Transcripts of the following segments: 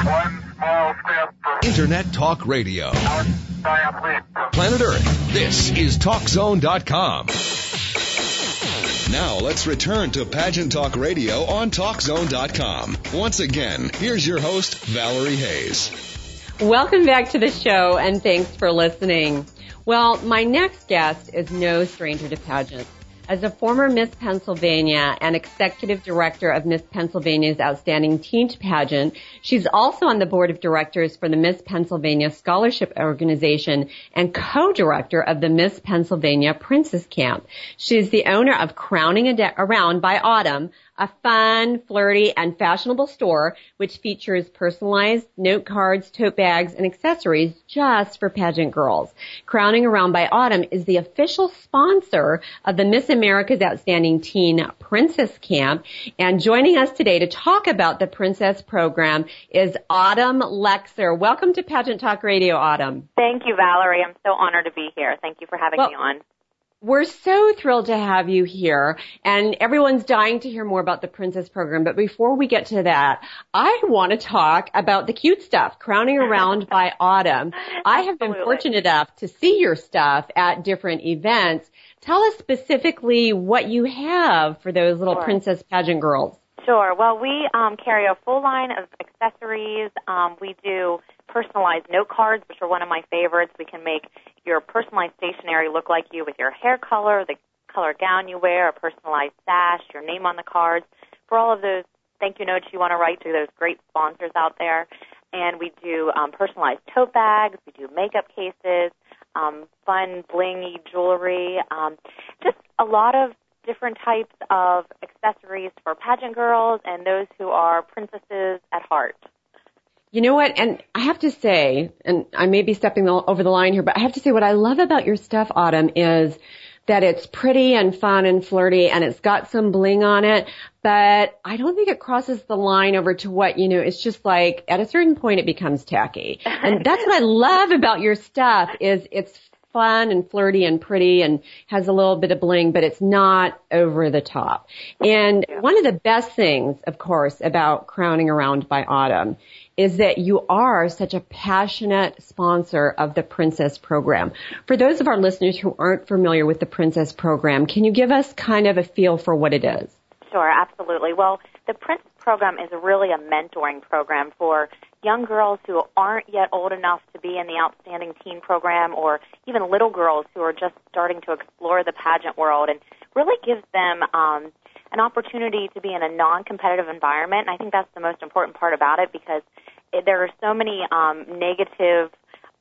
One small step for Internet Talk Radio. giant leap for Planet Earth. This is TalkZone.com. Now let's return to Pageant Talk Radio on TalkZone.com. Once again, here's your host, Valerie Hayes. Welcome back to the show, and thanks for listening. Well, my next guest is no stranger to pageants. As a former Miss Pennsylvania and executive director of Miss Pennsylvania's Outstanding Teen Pageant, she's also on the board of directors for the Miss Pennsylvania Scholarship Organization and co-director of the Miss Pennsylvania Princess Camp. She's the owner of Crowning Around by Autumn, a fun, flirty, and fashionable store which features personalized note cards, tote bags, and accessories just for pageant girls. Crowning Around by Autumn is the official sponsor of the Miss America's Outstanding Teen Princess Camp. And joining us today to talk about the Princess program is Autumn Lexer. Welcome to Pageant Talk Radio, Autumn. Thank you, Valerie. I'm so honored to be here. Thank you for having me on. We're so thrilled to have you here, and everyone's dying to hear more about the Princess program. But before we get to that, I want to talk about the cute stuff, Crowning Around by Autumn. I have been fortunate enough to see your stuff at different events. Tell us specifically what you have for those little princess pageant girls. Sure. Well, we carry a full line of accessories. We do personalized note cards, which are one of my favorites. We can make your personalized stationery look like you with your hair color, the color gown you wear, a personalized sash, your name on the cards. For all of those thank you notes you want to write to those great sponsors out there. And we do personalized tote bags. We do makeup cases, fun blingy jewelry, just a lot of different types of accessories for pageant girls and those who are princesses at heart. You know what, and I have to say, and I may be stepping over the line here, but I have to say what I love about your stuff, Autumn, is that it's pretty and fun and flirty and it's got some bling on it, but I don't think it crosses the line over to what, it's just like at a certain point it becomes tacky. And that's what I love about your stuff is it's fun and flirty and pretty and has a little bit of bling, but it's not over the top. And one of the best things, of course, about Crowning Around by Autumn is that you are such a passionate sponsor of the Princess program. For those of our listeners who aren't familiar with the Princess program, can you give us kind of a feel for what it is? Sure, absolutely. Well, the Princess program is really a mentoring program for young girls who aren't yet old enough to be in the Outstanding Teen program, or even little girls who are just starting to explore the pageant world, and really gives them an opportunity to be in a non-competitive environment. And I think that's the most important part about it, because there are so many negative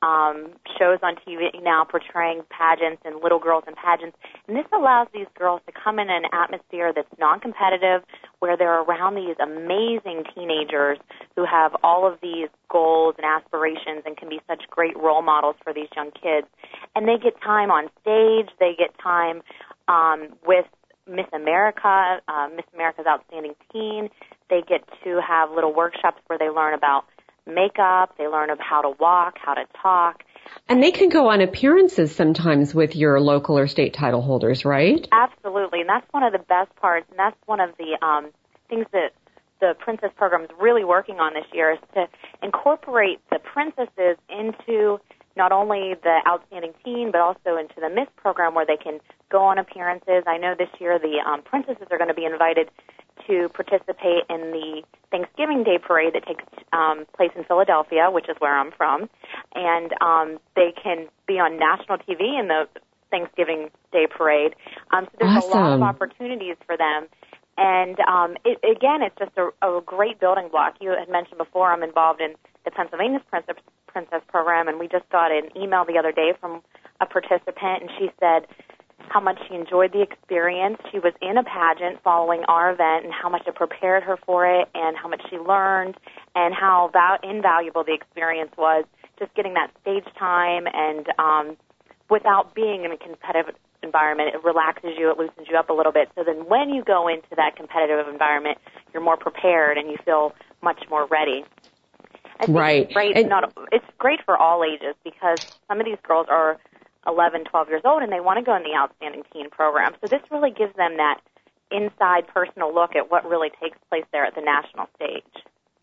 shows on TV now portraying pageants and little girls in pageants. And this allows these girls to come in an atmosphere that's non-competitive, where they're around these amazing teenagers who have all of these goals and aspirations and can be such great role models for these young kids. And they get time on stage. They get time with Miss America, Miss America's Outstanding Teen. They get to have little workshops where they learn about makeup, they learn about how to walk, how to talk. And they can go on appearances sometimes with your local or state title holders, right? Absolutely, and that's one of the best parts, and that's one of the things that the Princess program is really working on this year, is to incorporate the princesses into not only the Outstanding Teen, but also into the Miss program, where they can go on appearances. I know this year the princesses are going to be invited to participate in the Thanksgiving Day Parade that takes place in Philadelphia, which is where I'm from. And they can be on national TV in the Thanksgiving Day Parade. So there's a lot of opportunities for them. And, it's just a great building block. You had mentioned before I'm involved in the Pennsylvania's Princess program, and we just got an email the other day from a participant, and she said how much she enjoyed the experience. She was in a pageant following our event, and how much it prepared her for it, and how much she learned, and how invaluable the experience was, just getting that stage time, and without being in a competitive environment, it relaxes you, it loosens you up a little bit, so then when you go into that competitive environment, you're more prepared and you feel much more ready. Right. It's great for all ages, because some of these girls are 11, 12 years old, and they want to go in the Outstanding Teen program. So this really gives them that inside personal look at what really takes place there at the national stage.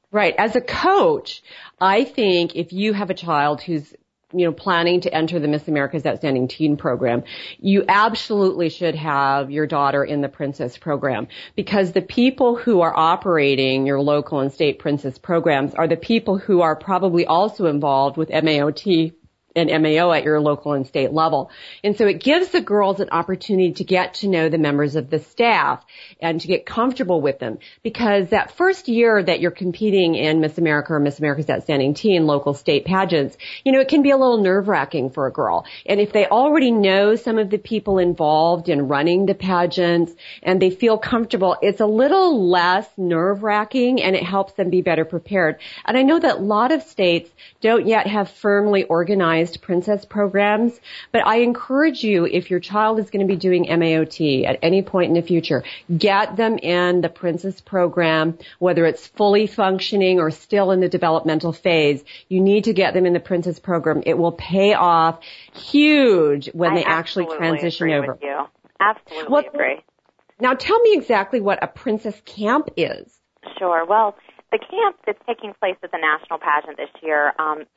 Right. As a coach, I think if you have a child who's planning to enter the Miss America's Outstanding Teen program, you absolutely should have your daughter in the Princess program, because the people who are operating your local and state Princess programs are the people who are probably also involved with MAOT and MAO at your local and state level. And so it gives the girls an opportunity to get to know the members of the staff and to get comfortable with them. Because that first year that you're competing in Miss America or Miss America's Outstanding Teen local state pageants, it can be a little nerve-wracking for a girl. And if they already know some of the people involved in running the pageants and they feel comfortable, it's a little less nerve-wracking and it helps them be better prepared. And I know that a lot of states don't yet have firmly organized Princess programs, but I encourage you, if your child is going to be doing MAOT at any point in the future, get them in the Princess program, whether it's fully functioning or still in the developmental phase. You need to get them in the Princess program. It will pay off huge when they actually transition over. With you. Absolutely agree. Now tell me exactly what a Princess camp is. Sure. Well, the camp that's taking place at the national pageant this year,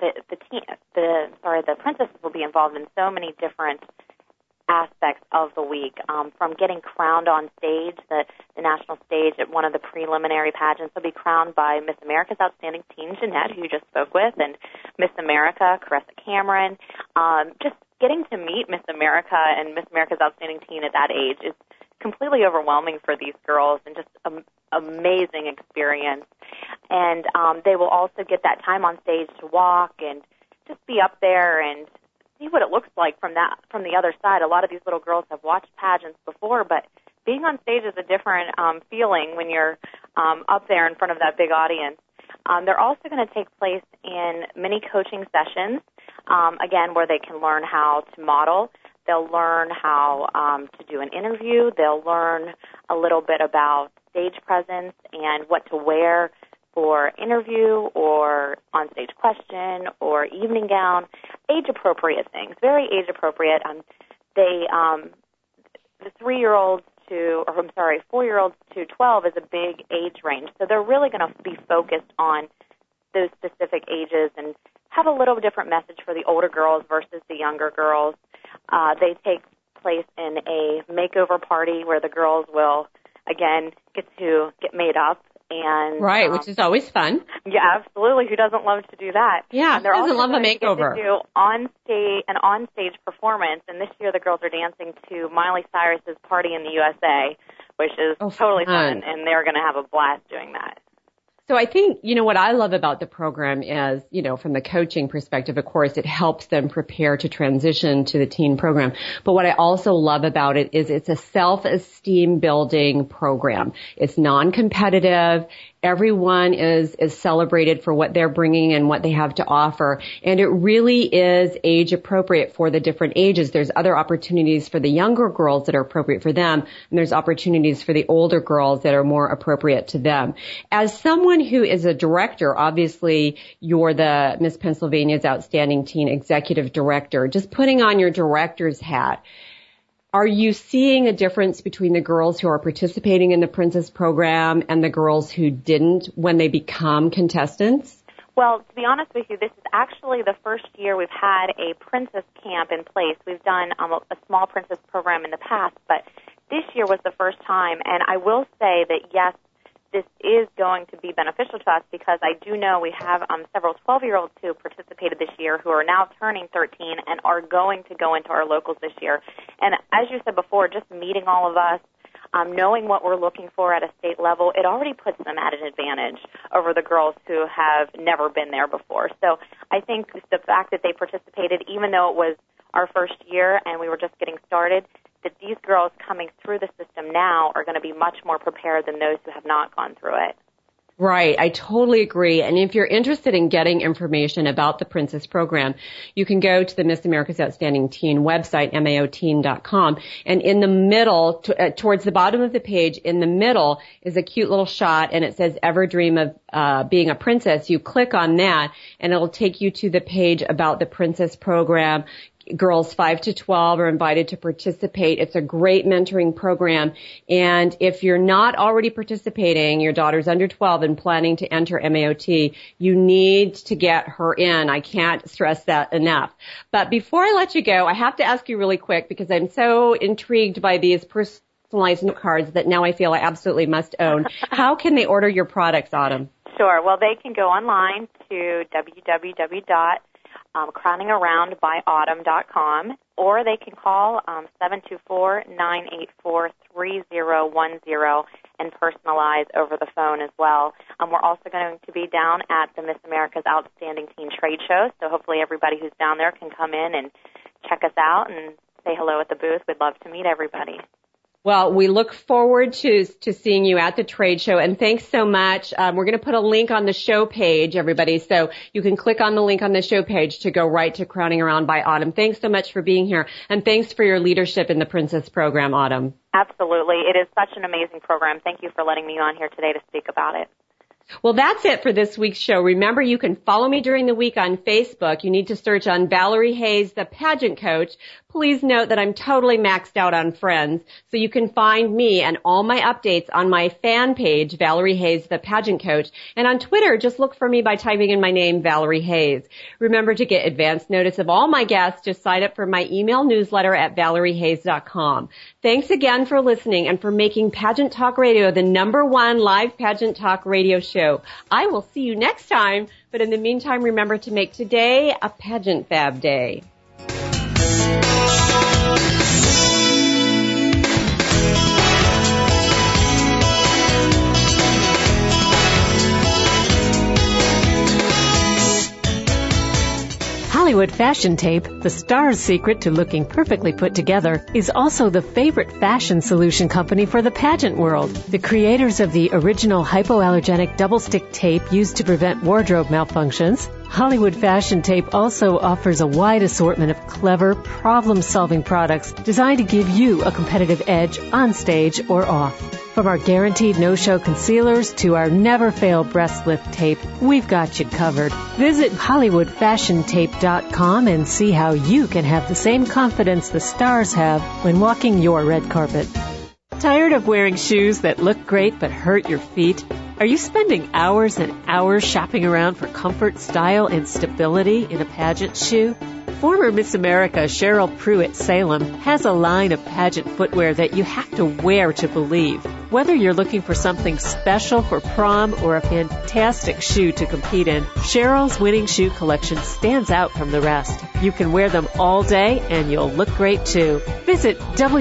the princesses will be involved in so many different aspects of the week, from getting crowned on stage, the national stage at one of the preliminary pageants. They'll be crowned by Miss America's Outstanding Teen, Jeanette, who you just spoke with, and Miss America, Caressa Cameron. Just getting to meet Miss America and Miss America's Outstanding Teen at that age is completely overwhelming for these girls and just an amazing experience. And they will also get that time on stage to walk and just be up there and see what it looks like from the other side. A lot of these little girls have watched pageants before, but being on stage is a different feeling when you're up there in front of that big audience. They're also going to take place in mini coaching sessions, again, where they can learn how to model. They'll learn how to do an interview. They'll learn a little bit about stage presence and what to wear for interview or on-stage question or evening gown, age-appropriate things, very age-appropriate. The 4-year-olds to 12 is a big age range, so they're really going to be focused on those specific ages and have a little different message for the older girls versus the younger girls. They take place in a makeover party where the girls will, again, get to get made up. And right, which is always fun. Yeah, absolutely. Who doesn't love to do that? Yeah, and they're who doesn't love a To makeover? do an on-stage performance, and this year the girls are dancing to Miley Cyrus's "Party in the USA," which is totally fun, and they're going to have a blast doing that. So I think, what I love about the program is, from the coaching perspective, of course, it helps them prepare to transition to the teen program. But what I also love about it is it's a self-esteem building program. It's non-competitive. Everyone is celebrated for what they're bringing and what they have to offer. And it really is age appropriate for the different ages. There's other opportunities for the younger girls that are appropriate for them, and there's opportunities for the older girls that are more appropriate to them. As someone who is a director, obviously you're the Miss Pennsylvania's Outstanding Teen Executive Director, just putting on your director's hat. Are you seeing a difference between the girls who are participating in the Princess program and the girls who didn't when they become contestants? Well, to be honest with you, this is actually the first year we've had a Princess camp in place. We've done a small Princess program in the past, but this year was the first time. And I will say that, yes, this is going to be beneficial to us because I do know we have several 12-year-olds who participated this year who are now turning 13 and are going to go into our locals this year. And as you said before, just meeting all of us, knowing what we're looking for at a state level, it already puts them at an advantage over the girls who have never been there before. So I think the fact that they participated, even though it was our first year and we were just getting started, that these girls coming through the system now are going to be much more prepared than those who have not gone through it. Right. I totally agree. And if you're interested in getting information about the Princess program, you can go to the Miss America's Outstanding Teen website, maoteen.com. And in the middle, towards the bottom of the page, in the middle is a cute little shot, and it says, "Ever dream of being a princess?" You click on that, and it'll take you to the page about the Princess program. girls 5 to 12 are invited to participate. It's a great mentoring program. And if you're not already participating, your daughter's under 12 and planning to enter MAOT, you need to get her in. I can't stress that enough. But before I let you go, I have to ask you really quick because I'm so intrigued by these personalized note cards that now I feel I absolutely must own. How can they order your products, Autumn? Sure. Well, they can go online to www.crowningaroundbyautumn.com, or they can call 724-984-3010 and personalize over the phone as well. We're also going to be down at the Miss America's Outstanding Teen Trade Show, so hopefully everybody who's down there can come in and check us out and say hello at the booth. We'd love to meet everybody. Well, we look forward to seeing you at the trade show, and thanks so much. We're going to put a link on the show page, everybody, so you can click on the link on the show page to go right to Crowning Around by Autumn. Thanks so much for being here, and thanks for your leadership in the Princess Program, Autumn. Absolutely. It is such an amazing program. Thank you for letting me on here today to speak about it. Well, that's it for this week's show. Remember, you can follow me during the week on Facebook. You need to search on Valerie Hayes, the pageant coach. Please note that I'm totally maxed out on friends, so you can find me and all my updates on my fan page, Valerie Hayes, the pageant coach. And on Twitter, just look for me by typing in my name, Valerie Hayes. Remember to get advance notice of all my guests. Just sign up for my email newsletter at ValerieHayes.com. Thanks again for listening and for making Pageant Talk Radio the #1 live pageant talk radio show. I will see you next time, but in the meantime, remember to make today a Pageant Fab Day. Hollywood Fashion Tape, the star's secret to looking perfectly put together, is also the favorite fashion solution company for the pageant world. The creators of the original hypoallergenic double-stick tape used to prevent wardrobe malfunctions, Hollywood Fashion Tape also offers a wide assortment of clever, problem-solving products designed to give you a competitive edge on stage or off. From our guaranteed no-show concealers to our never-fail breast lift tape, we've got you covered. Visit HollywoodFashionTape.com and see how you can have the same confidence the stars have when walking your red carpet. Tired of wearing shoes that look great but hurt your feet? Are you spending hours and hours shopping around for comfort, style, and stability in a pageant shoe? Former Miss America Cheryl Pruitt Salem has a line of pageant footwear that you have to wear to believe. Whether you're looking for something special for prom or a fantastic shoe to compete in, Cheryl's winning shoe collection stands out from the rest. You can wear them all day and you'll look great too. Visit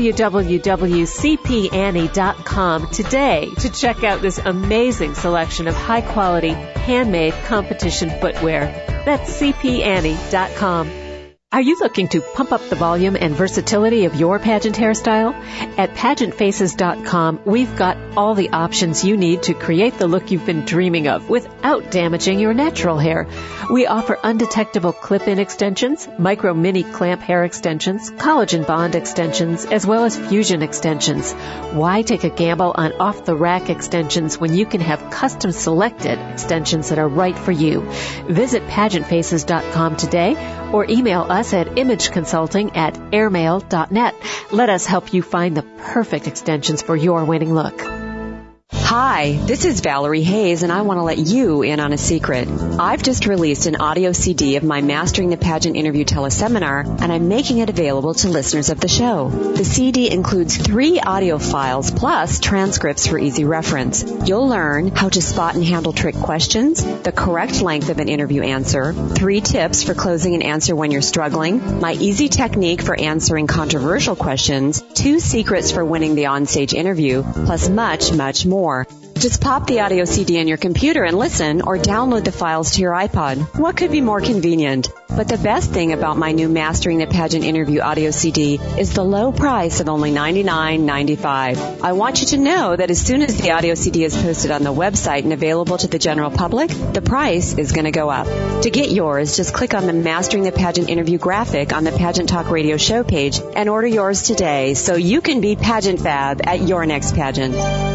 www.cpannie.com today to check out this amazing selection of high-quality, handmade competition footwear. That's cpannie.com. Are you looking to pump up the volume and versatility of your pageant hairstyle? At PageantFaces.com, we've got all the options you need to create the look you've been dreaming of without damaging your natural hair. We offer undetectable clip-in extensions, micro mini clamp hair extensions, collagen bond extensions, as well as fusion extensions. Why take a gamble on off-the-rack extensions when you can have custom-selected extensions that are right for you? Visit PageantFaces.com today or email us at imageconsulting@airmail.net. Let us help you find the perfect extensions for your winning look. Hi, this is Valerie Hayes, and I want to let you in on a secret. I've just released an audio CD of my Mastering the Pageant interview teleseminar, and I'm making it available to listeners of the show. The CD includes 3 audio files plus transcripts for easy reference. You'll learn how to spot and handle trick questions, the correct length of an interview answer, 3 tips for closing an answer when you're struggling, my easy technique for answering controversial questions, 2 secrets for winning the onstage interview, plus much, much more. Just pop the audio CD in your computer and listen, or download the files to your iPod. What could be more convenient? But the best thing about my new Mastering the Pageant interview audio CD is the low price of only $99.95. I want you to know that as soon as the audio CD is posted on the website and available to the general public, the price is going to go up. To get yours, just click on the Mastering the Pageant interview graphic on the Pageant Talk Radio show page and order yours today so you can be pageant fab at your next pageant.